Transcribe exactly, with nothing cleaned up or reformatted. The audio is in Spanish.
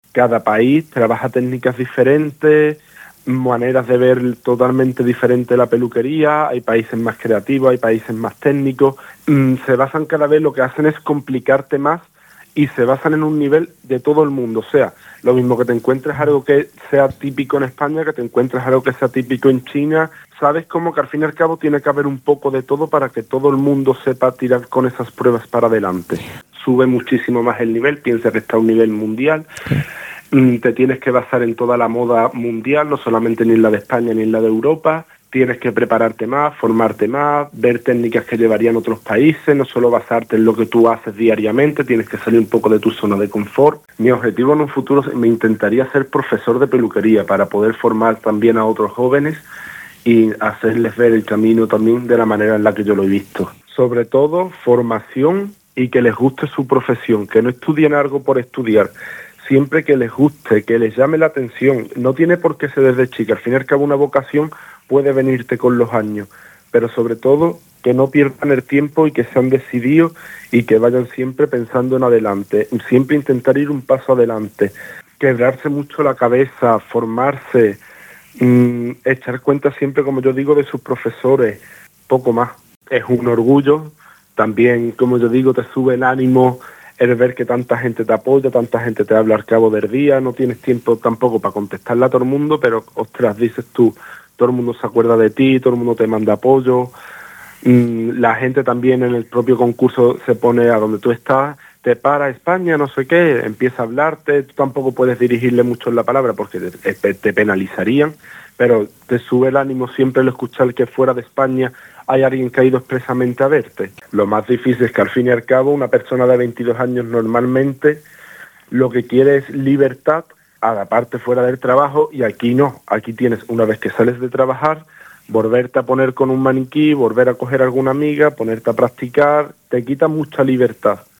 Cada país trabaja técnicas diferentes, maneras de ver totalmente diferente la peluquería, hay países más creativos, hay países más técnicos, mm, se basan cada vez, lo que hacen es complicarte más y se basan en un nivel de todo el mundo, o sea, lo mismo que te encuentres algo que sea típico en España, que te encuentres algo que sea típico en China, sabes como que al fin y al cabo tiene que haber un poco de todo para que todo el mundo sepa tirar con esas pruebas para adelante. Sube muchísimo más el nivel, piensa que está a un nivel mundial, te tienes que basar en toda la moda mundial, no solamente ni en la de España ni en la de Europa, tienes que prepararte más, formarte más, ver técnicas que llevarían otros países, no solo basarte en lo que tú haces diariamente, tienes que salir un poco de tu zona de confort. Mi objetivo en un futuro me intentaría ser profesor de peluquería para poder formar también a otros jóvenes y hacerles ver el camino también de la manera en la que yo lo he visto. Sobre todo, formación y que les guste su profesión, que no estudien algo por estudiar, siempre que les guste, que les llame la atención. No tiene por qué ser desde chica, al fin y al cabo una vocación puede venirte con los años, pero sobre todo que no pierdan el tiempo y que sean decididos y que vayan siempre pensando en adelante, siempre intentar ir un paso adelante, quebrarse mucho la cabeza, formarse, mmm, echar cuenta siempre, como yo digo, de sus profesores, poco más. Es un orgullo, también, como yo digo, te sube el ánimo el ver que tanta gente te apoya, tanta gente te habla al cabo del día, no tienes tiempo tampoco para contestarle a todo el mundo, pero ostras, dices tú, todo el mundo se acuerda de ti, todo el mundo te manda apoyo, mm, la gente también en el propio concurso se pone a donde tú estás, te para España, no sé qué, empieza a hablarte, tú tampoco puedes dirigirle mucho en la palabra porque te, te penalizarían, pero te sube el ánimo siempre el escuchar que fuera de España hay alguien que ha ido expresamente a verte. Lo más difícil es que al fin y al cabo una persona de veintidós años normalmente lo que quiere es libertad a la parte fuera del trabajo y aquí no, aquí tienes una vez que sales de trabajar, volverte a poner con un maniquí, volver a coger alguna amiga, ponerte a practicar, te quita mucha libertad.